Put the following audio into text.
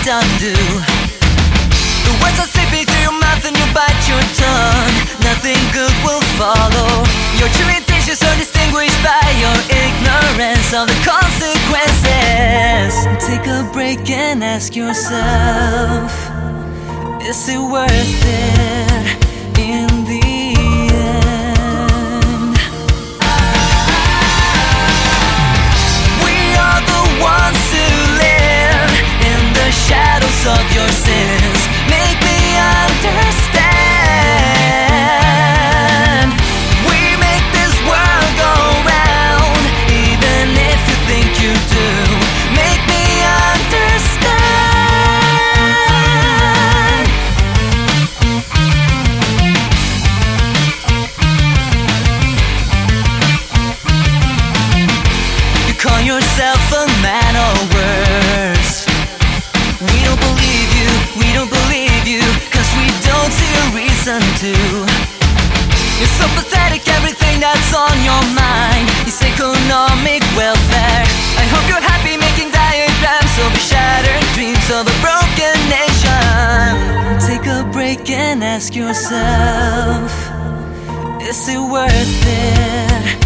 undo. The words are slipping through your mouth and you bite your tongue. Nothing good will follow. Your true intentions are distinguished by your ignorance of the consequences. Take a break and ask yourself, is it worth it in the end? We are the ones who live in the shadows of your sins. Make me understand. We make this world go round, even if you think you do. Make me understand. You call yourself a man of words. We don't believe you, we don't believe you, 'cause we don't see a reason to. You're so pathetic, everything that's on your mind is economic welfare. I hope you're happy making diagrams of your shattered dreams of a broken nation. Take a break and ask yourself, is it worth it?